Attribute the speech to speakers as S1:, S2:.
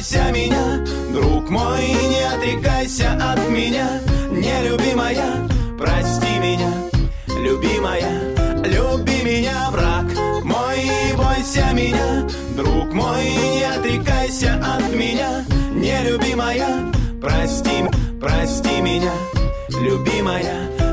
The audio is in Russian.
S1: бойся меня, друг мой, не отрекайся от меня, нелюбимая, прости меня, любимая, люби меня, враг мой, бойся меня, друг мой, не отрекайся от меня, нелюбимая, прости меня, любимая.